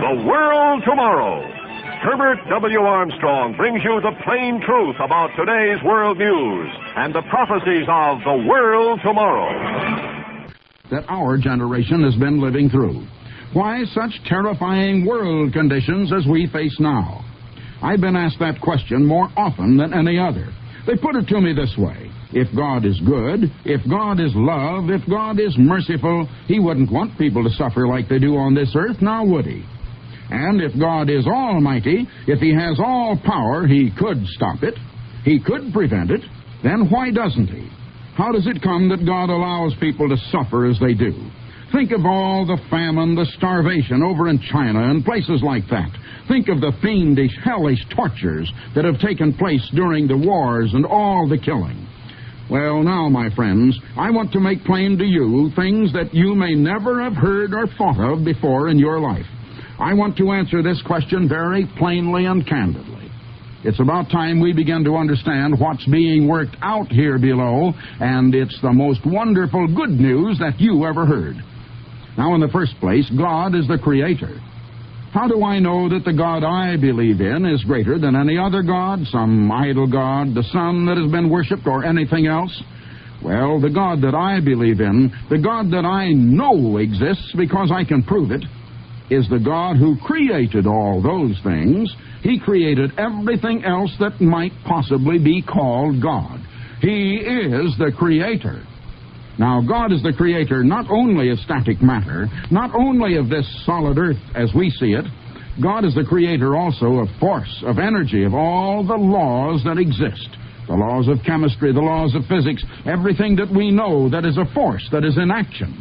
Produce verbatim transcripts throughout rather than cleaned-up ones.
The World Tomorrow. Herbert W. Armstrong brings you the plain truth about today's world news and the prophecies of the world tomorrow. That our generation has been living through. Why such terrifying world conditions as we face now? I've been asked that question more often than any other. They put it to me this way. If God is good, if God is love, if God is merciful, He wouldn't want people to suffer like they do on this earth, now would He? And if God is almighty, if He has all power, He could stop it, He could prevent it, then why doesn't He? How does it come that God allows people to suffer as they do? Think of all the famine, the starvation over in China and places like that. Think of the fiendish, hellish tortures that have taken place during the wars and all the killing. Well, now, my friends, I want to make plain to you things that you may never have heard or thought of before in your life. I want to answer this question very plainly and candidly. It's about time we begin to understand what's being worked out here below, and it's the most wonderful good news that you ever heard. Now, in the first place, God is the Creator. How do I know that the God I believe in is greater than any other God, some idol god, the sun that has been worshipped, or anything else? Well, the God that I believe in, the God that I know exists because I can prove it, is the God who created all those things. He created everything else that might possibly be called God. He is the Creator. Now, God is the Creator not only of static matter, not only of this solid earth as we see it. God is the Creator also of force, of energy, of all the laws that exist. The laws of chemistry, the laws of physics, everything that we know that is a force, that is in action.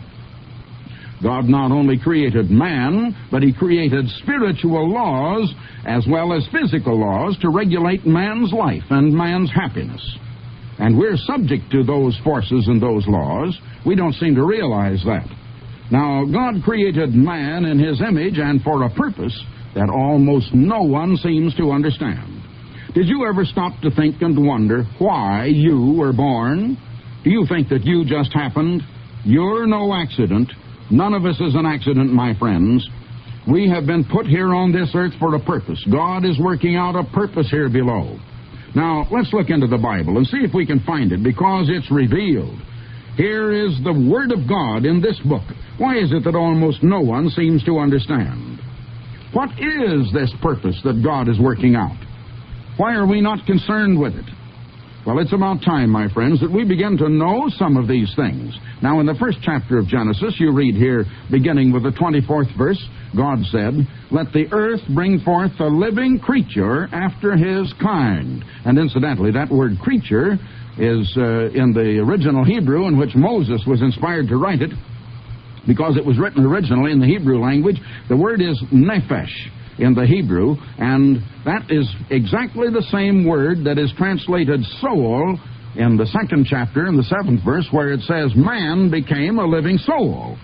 God not only created man, but He created spiritual laws as well as physical laws to regulate man's life and man's happiness. And we're subject to those forces and those laws. We don't seem to realize that. Now, God created man in His image and for a purpose that almost no one seems to understand. Did you ever stop to think and wonder why you were born? Do you think that you just happened? You're no accident. None of us is an accident, my friends. We have been put here on this earth for a purpose. God is working out a purpose here below. Now, let's look into the Bible and see if we can find it, because it's revealed. Here is the Word of God in this book. Why is it that almost no one seems to understand? What is this purpose that God is working out? Why are we not concerned with it? Well, it's about time, my friends, that we begin to know some of these things. Now, in the first chapter of Genesis, you read here, beginning with the twenty-fourth verse, God said, "Let the earth bring forth a living creature after his kind." And incidentally, that word creature is uh, in the original Hebrew in which Moses was inspired to write it, because it was written originally in the Hebrew language. The word is nephesh in the Hebrew, and that is exactly the same word that is translated soul in the second chapter, in the seventh verse, where it says, "Man became a living soul."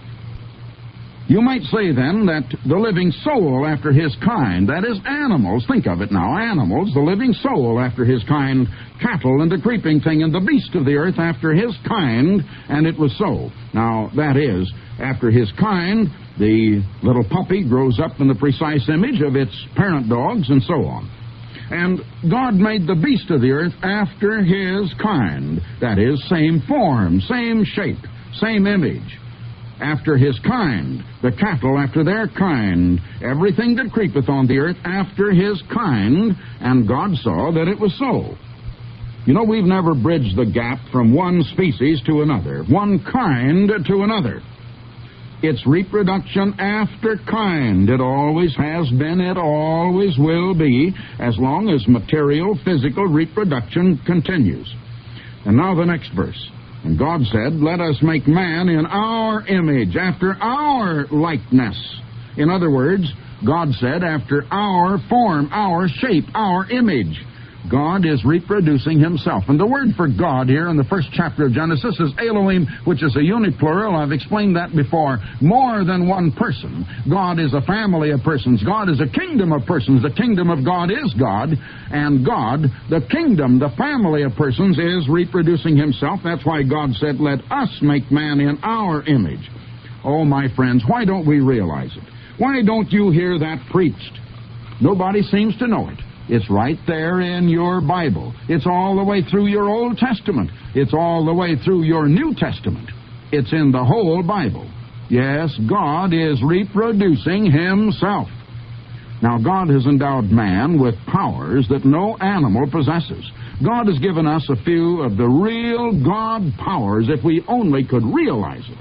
You might say then that the living soul after his kind, that is animals, think of it now, animals, the living soul after his kind, cattle and the creeping thing and the beast of the earth after his kind, and it was so. Now, that is, after his kind, the little puppy grows up in the precise image of its parent dogs and so on. And God made the beast of the earth after his kind, that is, same form, same shape, same image. After his kind, the cattle after their kind, everything that creepeth on the earth after his kind, and God saw that it was so. You know, we've never bridged the gap from one species to another, one kind to another. It's reproduction after kind. It always has been, it always will be, as long as material, physical reproduction continues. And now the next verse. "And God said, Let us make man in our image, after our likeness." In other words, God said, after our form, our shape, our image. God is reproducing himself. And the word for God here in the first chapter of Genesis is Elohim, which is a uniplural. I've explained that before. More than one person. God is a family of persons. God is a kingdom of persons. The kingdom of God is God. And God, the kingdom, the family of persons, is reproducing himself. That's why God said, "Let us make man in our image." Oh, my friends, why don't we realize it? Why don't you hear that preached? Nobody seems to know it. It's right there in your Bible. It's all the way through your Old Testament. It's all the way through your New Testament. It's in the whole Bible. Yes, God is reproducing Himself. Now, God has endowed man with powers that no animal possesses. God has given us a few of the real God powers if we only could realize it.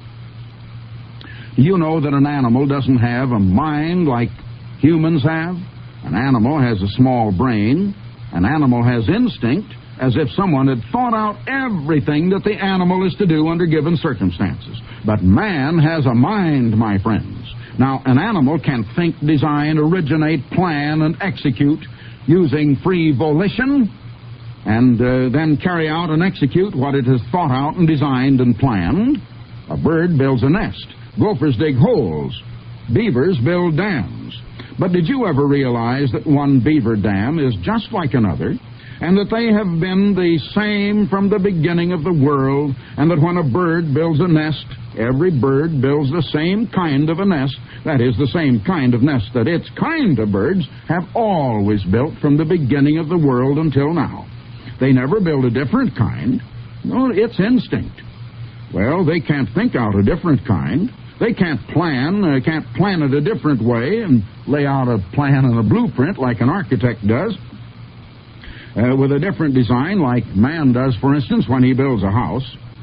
You know that an animal doesn't have a mind like humans have. An animal has a small brain. An animal has instinct, as if someone had thought out everything that the animal is to do under given circumstances. But man has a mind, my friends. Now, an animal can think, design, originate, plan, and execute using free volition, and uh, then carry out and execute what it has thought out and designed and planned. A bird builds a nest. Gophers dig holes. Beavers build dams. But did you ever realize that one beaver dam is just like another, and that they have been the same from the beginning of the world, and that when a bird builds a nest, every bird builds the same kind of a nest, that is, the same kind of nest that its kind of birds have always built from the beginning of the world until now. They never build a different kind. No, it's instinct. Well, they can't think out a different kind. They can't plan, uh, can't plan it a different way and lay out a plan and a blueprint like an architect does, uh, with a different design like man does, for instance, when he builds a house.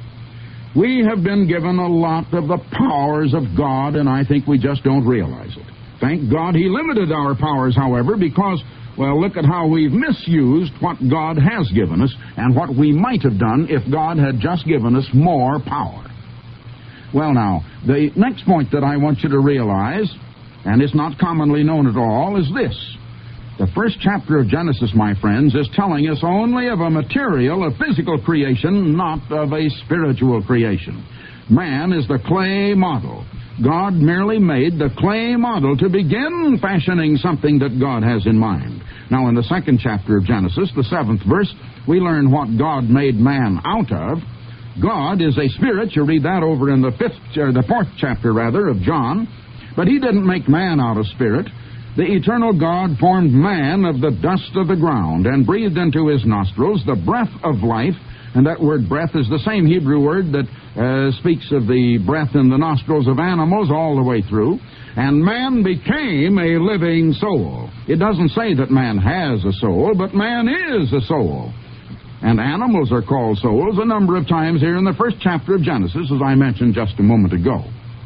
We have been given a lot of the powers of God, and I think we just don't realize it. Thank God He limited our powers, however, because, well, look at how we've misused what God has given us and what we might have done if God had just given us more power. Well, now, the next point that I want you to realize, and it's not commonly known at all, is this. The first chapter of Genesis, my friends, is telling us only of a material, a physical creation, not of a spiritual creation. Man is the clay model. God merely made the clay model to begin fashioning something that God has in mind. Now, in the second chapter of Genesis, the seventh verse, we learn what God made man out of. God is a spirit. You read that over in the fifth, or the fourth chapter, rather, of John. But He didn't make man out of spirit. The eternal God formed man of the dust of the ground and breathed into his nostrils the breath of life. And that word breath is the same Hebrew word that uh, speaks of the breath in the nostrils of animals all the way through. And man became a living soul. It doesn't say that man has a soul, but man is a soul. And animals are called souls a number of times here in the first chapter of Genesis, as I mentioned just a moment ago.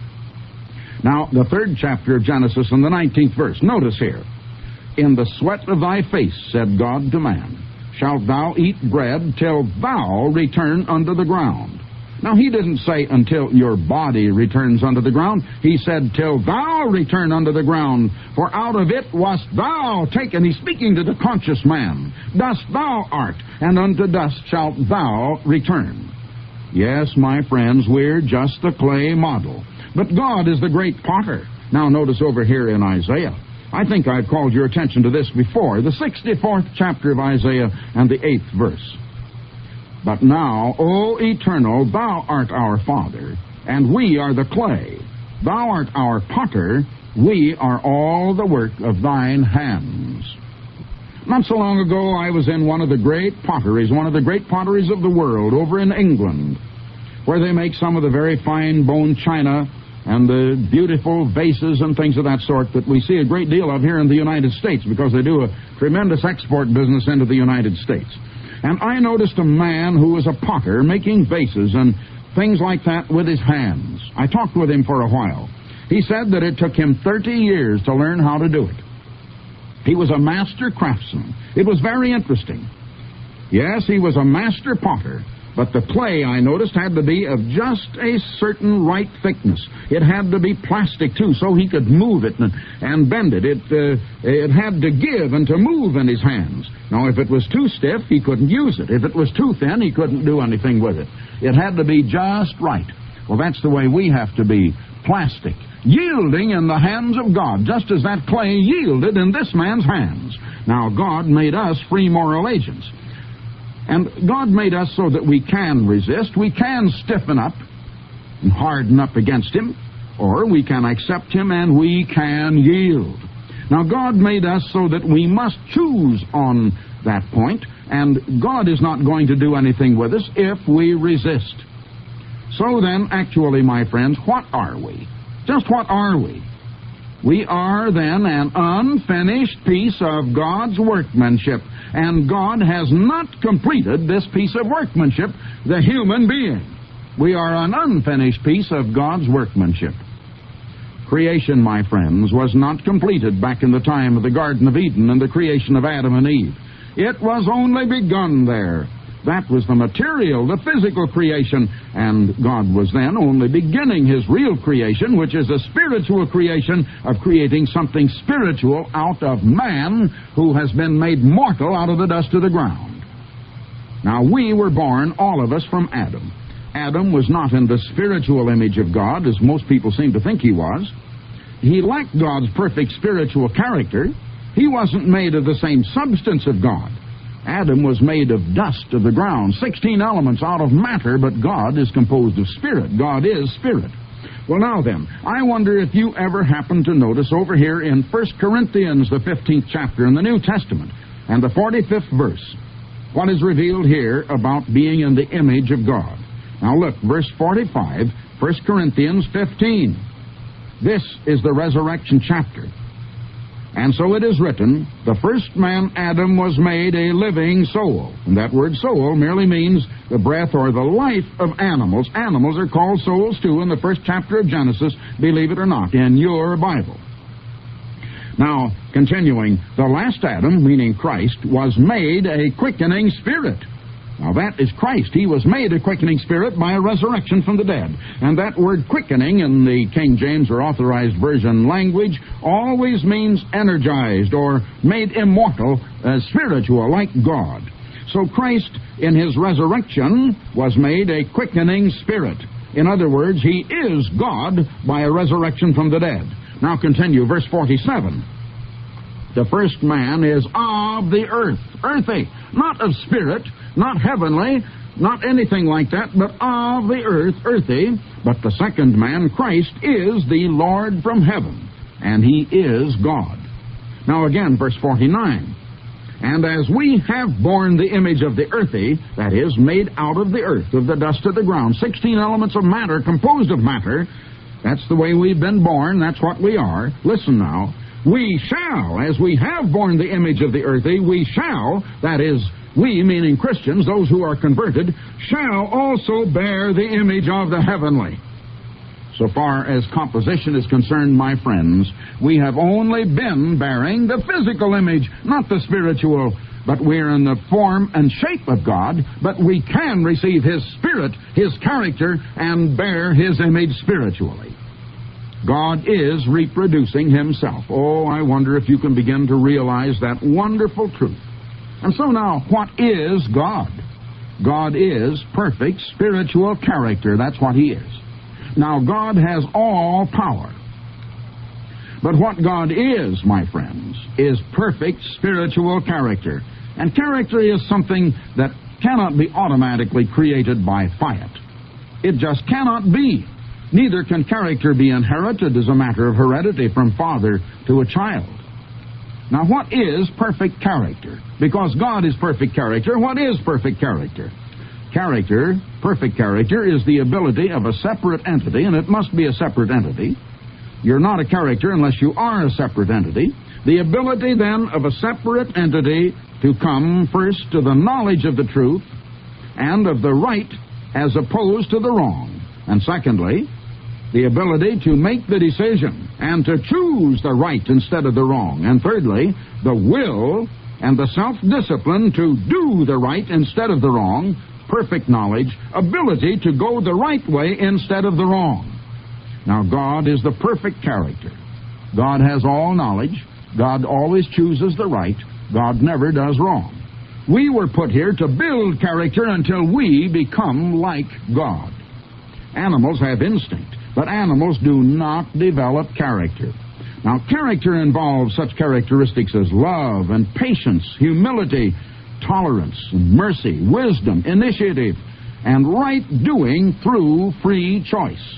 Now, the third chapter of Genesis and the nineteenth verse. Notice here. In the sweat of thy face, said God to man, shalt thou eat bread till thou return unto the ground. Now, He didn't say until your body returns unto the ground. He said, till thou return unto the ground, for out of it wast thou taken. He's speaking to the conscious man. Dust thou art, and unto dust shalt thou return. Yes, my friends, we're just the clay model. But God is the great potter. Now, notice over here in Isaiah. I think I've called your attention to this before. The sixty-fourth chapter of Isaiah and the eighth verse. But now, O Eternal, Thou art our Father, and we are the clay. Thou art our potter, we are all the work of Thine hands. Not so long ago, I was in one of the great potteries, one of the great potteries of the world, over in England, where they make some of the very fine bone china and the beautiful vases and things of that sort that we see a great deal of here in the United States, because they do a tremendous export business into the United States. And I noticed a man who was a potter making vases and things like that with his hands. I talked with him for a while. He said that it took him thirty years to learn how to do it. He was a master craftsman. It was very interesting. Yes, he was a master potter, but the clay, I noticed, had to be of just a certain right thickness. It had to be plastic, too, so he could move it and, and bend it. It, uh, it had to give and to move in his hands. Now, if it was too stiff, he couldn't use it. If it was too thin, he couldn't do anything with it. It had to be just right. Well, that's the way we have to be, plastic, yielding in the hands of God, just as that clay yielded in this man's hands. Now, God made us free moral agents. And God made us so that we can resist, we can stiffen up and harden up against Him. or we can accept him and we can yield. Now, God made us so that we must choose on that point, and God is not going to do anything with us if we resist. So then, actually, my friends, what are we? Just what are we? We are then an unfinished piece of God's workmanship, and God has not completed this piece of workmanship, the human being. We are an unfinished piece of God's workmanship. Creation, my friends, was not completed back in the time of the Garden of Eden and the creation of Adam and Eve. It was only begun there. That was the material, the physical creation, and God was then only beginning his real creation, which is a spiritual creation of creating something spiritual out of man who has been made mortal out of the dust of the ground. Now, we were born, all of us, from Adam. Adam was not in the spiritual image of God, as most people seem to think he was. He lacked God's perfect spiritual character. He wasn't made of the same substance of God. Adam was made of dust of the ground, sixteen elements out of matter, but God is composed of spirit. God is spirit. Well, now then, I wonder if you ever happen to notice over here in First Corinthians, the fifteenth chapter in the New Testament, and the forty-fifth verse, what is revealed here about being in the image of God. Now look, verse forty-five, First Corinthians fifteen. This is the resurrection chapter. And so it is written, the first man, Adam, was made a living soul. And that word soul merely means the breath or the life of animals. Animals are called souls, too, in the first chapter of Genesis, believe it or not, in your Bible. Now, continuing, the last Adam, meaning Christ, was made a quickening spirit. Now, that is Christ. He was made a quickening spirit by a resurrection from the dead. And that word quickening in the King James or Authorized Version language always means energized or made immortal, uh, spiritual, like God. So Christ, in his resurrection, was made a quickening spirit. In other words, he is God by a resurrection from the dead. Now continue, verse forty-seven. The first man is of the earth, earthy, not of spirit, not heavenly, not anything like that, but of the earth, earthy. But the second man, Christ, is the Lord from heaven, and he is God. Now again, verse forty-nine. And as we have borne the image of the earthy, that is, made out of the earth, of the dust of the ground, sixteen elements of matter, composed of matter, that's the way we've been born, that's what we are. Listen now. We shall, as we have borne the image of the earthy, we shall, that is, we, meaning Christians, those who are converted, shall also bear the image of the heavenly. So far as composition is concerned, my friends, we have only been bearing the physical image, not the spiritual, but we're in the form and shape of God, but we can receive his spirit, his character, and bear his image spiritually. God is reproducing himself. Oh, I wonder if you can begin to realize that wonderful truth. And so now, what is God? God is perfect spiritual character. That's what he is. Now, God has all power. But what God is, my friends, is perfect spiritual character. And character is something that cannot be automatically created by fiat. It just cannot be. Neither can character be inherited as a matter of heredity from father to a child. Now, what is perfect character? Because God is perfect character, what is perfect character? Character, perfect character, is the ability of a separate entity, and it must be a separate entity. You're not a character unless you are a separate entity. The ability, then, of a separate entity to come first to the knowledge of the truth and of the right as opposed to the wrong. And secondly, the ability to make the decision and to choose the right instead of the wrong. And thirdly, the will and the self-discipline to do the right instead of the wrong, perfect knowledge, ability to go the right way instead of the wrong. Now, God is the perfect character. God has all knowledge. God always chooses the right. God never does wrong. We were put here to build character until we become like God. Animals have instinct, but animals do not develop character. Now, character involves such characteristics as love and patience, humility, tolerance, mercy, wisdom, initiative, and right doing through free choice.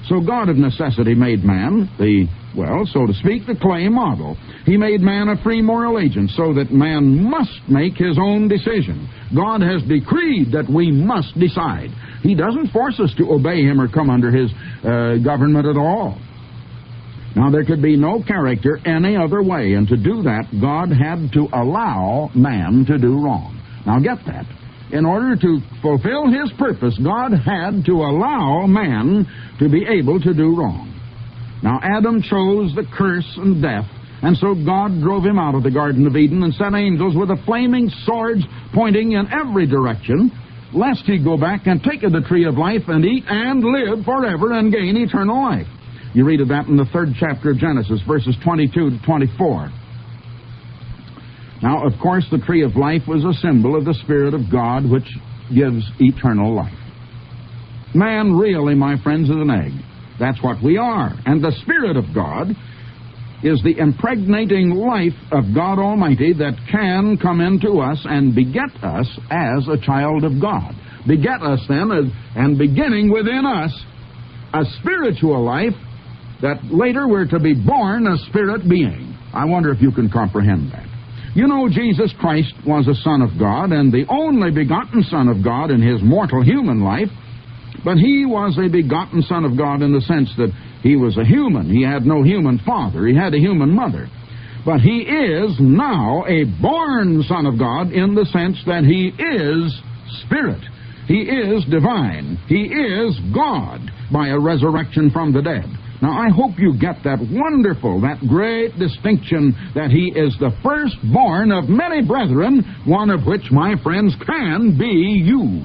So God of necessity made man the, well, so to speak, the clay model. He made man a free moral agent so that man must make his own decision. God has decreed that we must decide. He doesn't force us to obey him or come under his uh, government at all. Now, there could be no character any other way, and to do that, God had to allow man to do wrong. Now, get that. In order to fulfill his purpose, God had to allow man to be able to do wrong. Now, Adam chose the curse and death, and so God drove him out of the Garden of Eden and sent angels with the flaming swords pointing in every direction, lest he go back and take of the tree of life and eat and live forever and gain eternal life. You read of that in the third chapter of Genesis, verses twenty-two to twenty-four. Now, of course, the tree of life was a symbol of the Spirit of God, which gives eternal life. Man really, my friends, is an egg. That's what we are. And the Spirit of God is the impregnating life of God Almighty that can come into us and beget us as a child of God. Beget us then, and beginning within us, a spiritual life that later we're to be born a spirit being. I wonder if you can comprehend that. You know, Jesus Christ was a Son of God and the only begotten Son of God in his mortal human life, but he was a begotten Son of God in the sense that he was a human. He had no human father. He had a human mother. But he is now a born Son of God in the sense that he is Spirit. He is divine. He is God by a resurrection from the dead. Now, I hope you get that wonderful, that great distinction that he is the firstborn of many brethren, one of which, my friends, can be you.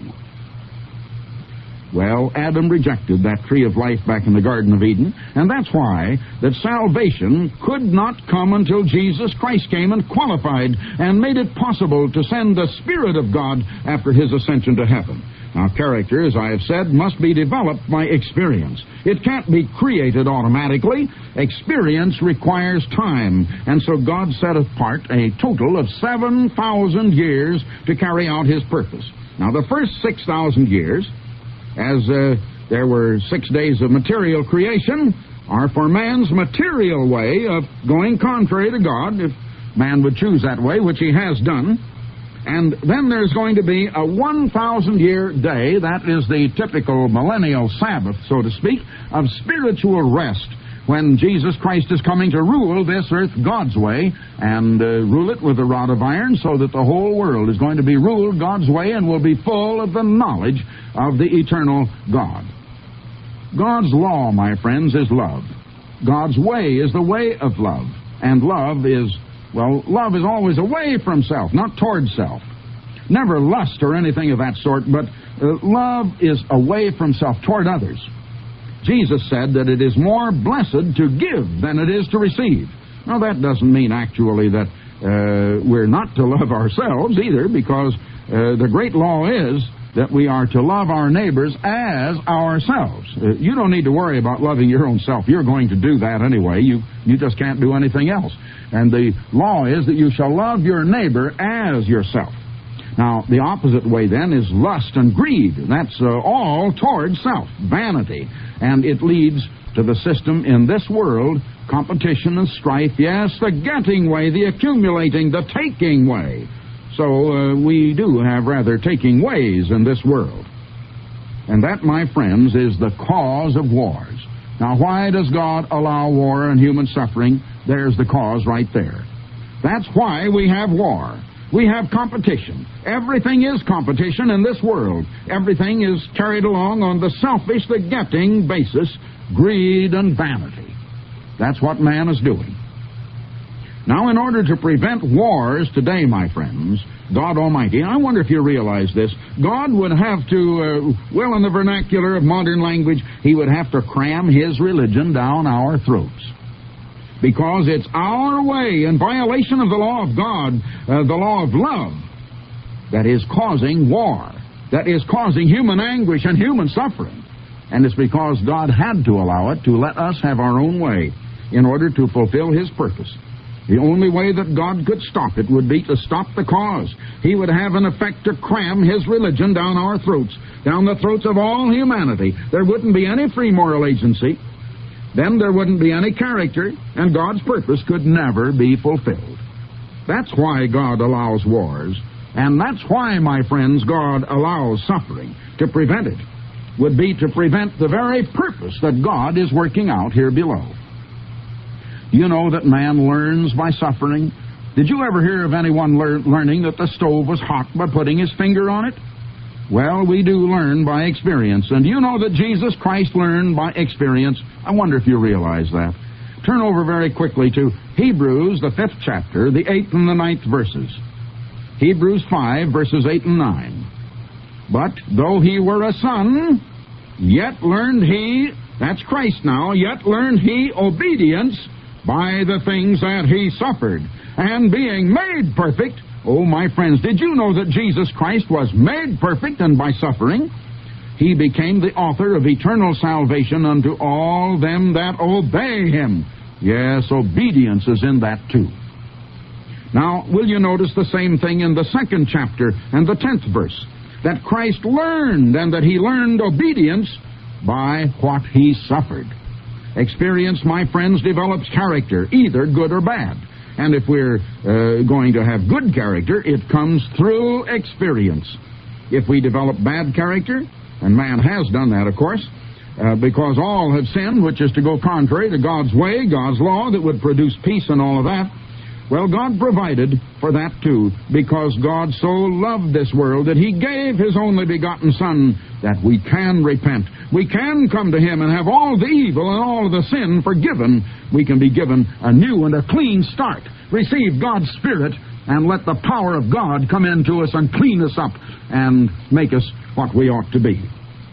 Well, Adam rejected that tree of life back in the Garden of Eden, and that's why that salvation could not come until Jesus Christ came and qualified and made it possible to send the Spirit of God after his ascension to heaven. Now, character, as I have said, must be developed by experience. It can't be created automatically. Experience requires time, and so God set apart a total of seven thousand years to carry out his purpose. Now, the first six thousand years, as uh, there were six days of material creation, are for man's material way of going contrary to God, if man would choose that way, which he has done. And then there's going to be a one thousand year day, that is the typical millennial Sabbath, so to speak, of spiritual rest, when Jesus Christ is coming to rule this earth God's way, and uh, rule it with a rod of iron, so that the whole world is going to be ruled God's way and will be full of the knowledge of the eternal God. God's law, my friends, is love. God's way is the way of love. And love is, well, love is always away from self, not toward self. Never lust or anything of that sort, but uh, love is away from self, toward others. Jesus said that it is more blessed to give than it is to receive. Now, that doesn't mean actually that uh, we're not to love ourselves either, because uh, the great law is that we are to love our neighbors as ourselves. Uh, you don't need to worry about loving your own self. You're going to do that anyway. You, you just can't do anything else. And the law is that you shall love your neighbor as yourself. Now, the opposite way then is lust and greed. That's uh, all toward self, vanity. And it leads to the system in this world, competition and strife. Yes, the getting way, the accumulating, the taking way. So uh, we do have rather taking ways in this world. And that, my friends, is the cause of wars. Now, why does God allow war and human suffering? There's the cause right there. That's why we have war. We have competition. Everything is competition in this world. Everything is carried along on the selfish, the getting basis, greed and vanity. That's what man is doing. Now, in order to prevent wars today, my friends, God Almighty, I wonder if you realize this, God would have to, uh, well, in the vernacular of modern language, he would have to cram his religion down our throats. Because it's our way, in violation of the law of God, uh, the law of love, that is causing war, that is causing human anguish and human suffering. And it's because God had to allow it to let us have our own way in order to fulfill his purpose. The only way that God could stop it would be to stop the cause. He would have an effect to cram his religion down our throats, down the throats of all humanity. There wouldn't be any free moral agency. Then there wouldn't be any character, and God's purpose could never be fulfilled. That's why God allows wars, and that's why, my friends, God allows suffering. To prevent it would be to prevent the very purpose that God is working out here below. You know that man learns by suffering. Did you ever hear of anyone lear- learning that the stove was hot by putting his finger on it? Well, we do learn by experience. And you know that Jesus Christ learned by experience? I wonder if you realize that. Turn over very quickly to Hebrews, the fifth chapter, the eighth and the ninth verses. Hebrews five, verses eight and nine. But though he were a son, yet learned he, that's Christ now, yet learned he obedience by the things that he suffered. And being made perfect, oh, my friends, did you know that Jesus Christ was made perfect, and by suffering he became the author of eternal salvation unto all them that obey him? Yes, obedience is in that too. Now, will you notice the same thing in the second chapter and the tenth verse? That Christ learned, and that he learned obedience by what he suffered. Experience, my friends, develops character, either good or bad. And if we're uh, going to have good character, it comes through experience. If we develop bad character, and man has done that, of course, uh, because all have sinned, which is to go contrary to God's way, God's law, that would produce peace and all of that. Well, God provided for that too, because God so loved this world that he gave his only begotten Son, that we can repent. We can come to him and have all the evil and all the sin forgiven. We can be given a new and a clean start. Receive God's Spirit and let the power of God come into us and clean us up and make us what we ought to be.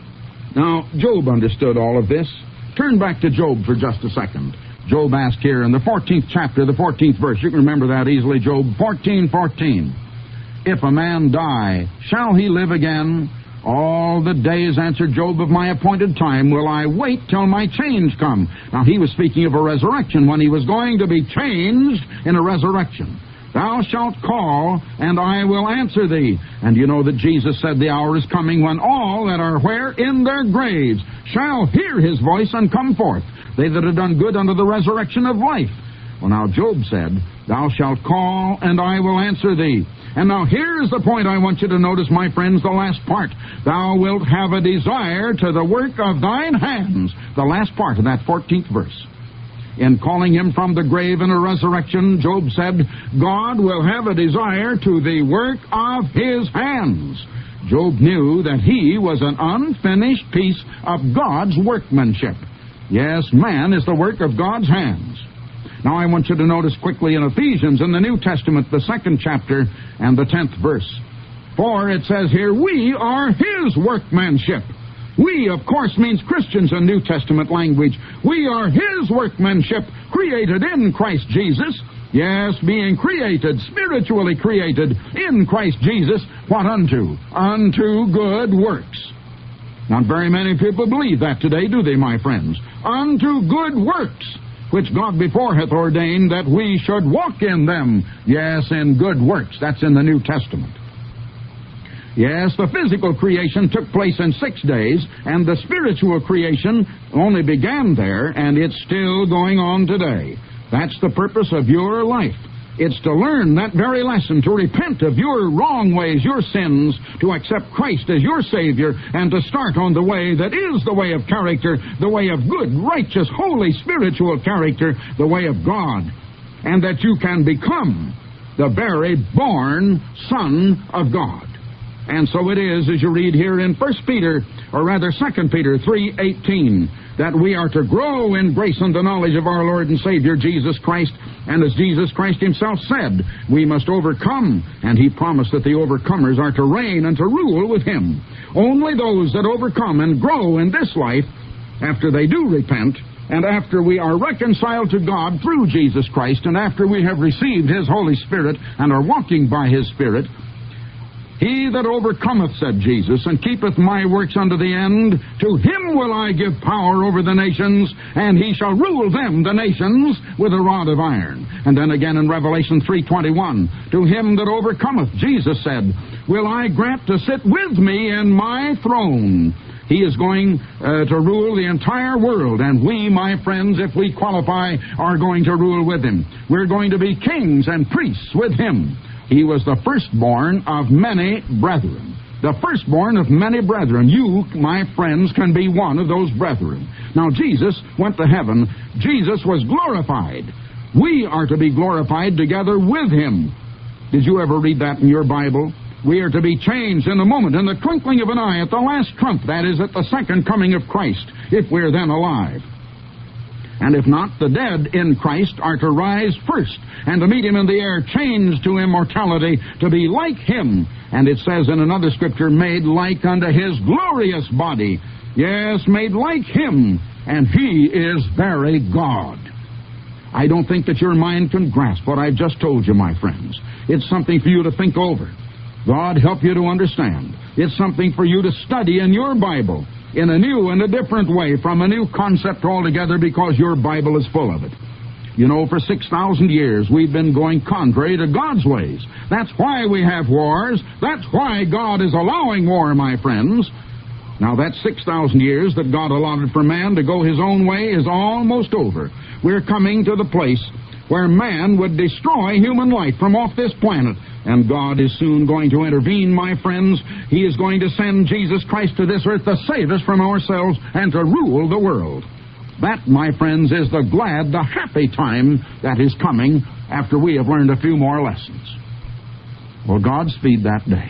Now, Job understood all of this. Turn back to Job for just a second. Job asked here in the fourteenth chapter, the fourteenth verse. You can remember that easily, Job fourteen fourteen. If a man die, shall he live again? All the days, answered Job, of my appointed time will I wait till my change come. Now, he was speaking of a resurrection, when he was going to be changed in a resurrection. Thou shalt call, and I will answer thee. And you know that Jesus said the hour is coming when all that are where? In their graves shall hear his voice and come forth, they that have done good unto the resurrection of life. Well, now Job said, thou shalt call, and I will answer thee. And now here's the point I want you to notice, my friends, the last part. Thou wilt have a desire to the work of thine hands. The last part of that fourteenth verse. In calling him from the grave in a resurrection, Job said, God will have a desire to the work of his hands. Job knew that he was an unfinished piece of God's workmanship. Yes, man is the work of God's hands. Now I want you to notice quickly in Ephesians, in the New Testament, the second chapter and the tenth verse. For it says here, we are his workmanship. We, of course, means Christians in New Testament language. We are his workmanship, created in Christ Jesus. Yes, being created, spiritually created in Christ Jesus. What unto? Unto good works. Not very many people believe that today, do they, my friends? Unto good works, which God before hath ordained that we should walk in them. Yes, in good works. That's in the New Testament. Yes, the physical creation took place in six days, and the spiritual creation only began there, and it's still going on today. That's the purpose of your life. It's to learn that very lesson, to repent of your wrong ways, your sins, to accept Christ as your Savior, and to start on the way that is the way of character, the way of good, righteous, holy, spiritual character, the way of God, and that you can become the very born Son of God. And so it is, as you read here in First Peter, or rather Second Peter three eighteen, that we are to grow in grace and the knowledge of our Lord and Savior Jesus Christ. And as Jesus Christ himself said, we must overcome, and he promised that the overcomers are to reign and to rule with him. Only those that overcome and grow in this life, after they do repent, and after we are reconciled to God through Jesus Christ, and after we have received his Holy Spirit and are walking by his Spirit, He that overcometh, said Jesus, and keepeth my works unto the end, to him will I give power over the nations, and he shall rule them, the nations, with a rod of iron. And then again in Revelation three twenty-one, to him that overcometh, Jesus said, will I grant to sit with me in my throne. He is going uh, to rule the entire world, and we, my friends, if we qualify, are going to rule with him. We're going to be kings and priests with him. He was the firstborn of many brethren. The firstborn of many brethren. You, my friends, can be one of those brethren. Now, Jesus went to heaven. Jesus was glorified. We are to be glorified together with him. Did you ever read that in your Bible? We are to be changed in a moment, in the twinkling of an eye, at the last trump, that is, at the second coming of Christ, if we're then alive. And if not, the dead in Christ are to rise first, and to meet him in the air, changed to immortality, to be like him. And it says in another scripture, made like unto his glorious body. Yes, made like him, and he is very God. I don't think that your mind can grasp what I've just told you, my friends. It's something for you to think over. God help you to understand. It's something for you to study in your Bible in a new and a different way, from a new concept altogether, because your Bible is full of it. You know, for six thousand years we've been going contrary to God's ways. That's why we have wars. That's why God is allowing war, my friends. Now, that six thousand years that God allotted for man to go his own way is almost over. We're coming to the place where man would destroy human life from off this planet. And God is soon going to intervene, my friends. He is going to send Jesus Christ to this earth to save us from ourselves and to rule the world. That, my friends, is the glad, the happy time that is coming after we have learned a few more lessons. Well, Godspeed that day.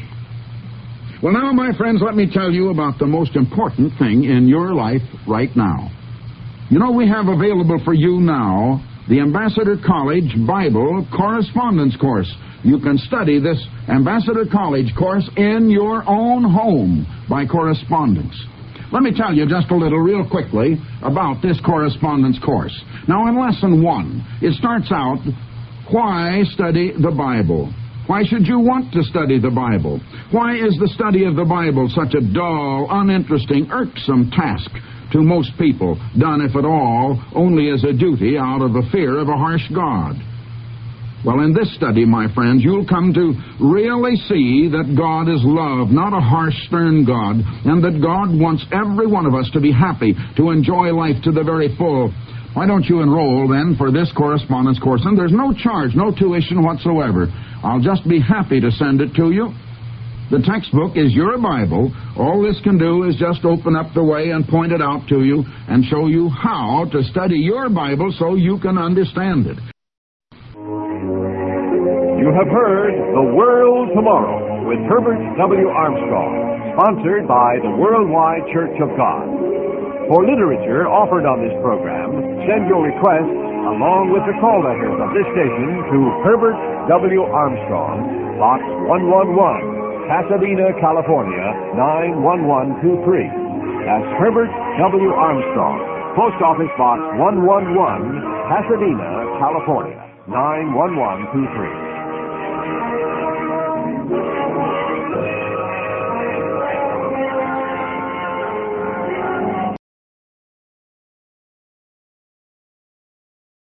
Well, now, my friends, let me tell you about the most important thing in your life right now. You know, we have available for you now the Ambassador College Bible Correspondence Course. You can study this Ambassador College course in your own home by correspondence. Let me tell you just a little real quickly about this correspondence course. Now, in lesson one, it starts out, why study the Bible? Why should you want to study the Bible? Why is the study of the Bible such a dull, uninteresting, irksome task to most people, done, if at all, only as a duty out of a fear of a harsh God? Well, in this study, my friends, you'll come to really see that God is love, not a harsh, stern God, and that God wants every one of us to be happy, to enjoy life to the very full. Why don't you enroll, then, for this correspondence course? And there's no charge, no tuition whatsoever. I'll just be happy to send it to you. The textbook is your Bible. All this can do is just open up the way and point it out to you and show you how to study your Bible so you can understand it. You have heard The World Tomorrow with Herbert W. Armstrong, sponsored by the Worldwide Church of God. For literature offered on this program, send your requests along with the call letters of this station to Herbert W. Armstrong, Box one one one, Pasadena, California, nine one one two three. That's Herbert W. Armstrong, Post Office Box one one one, Pasadena, California, nine one one two three.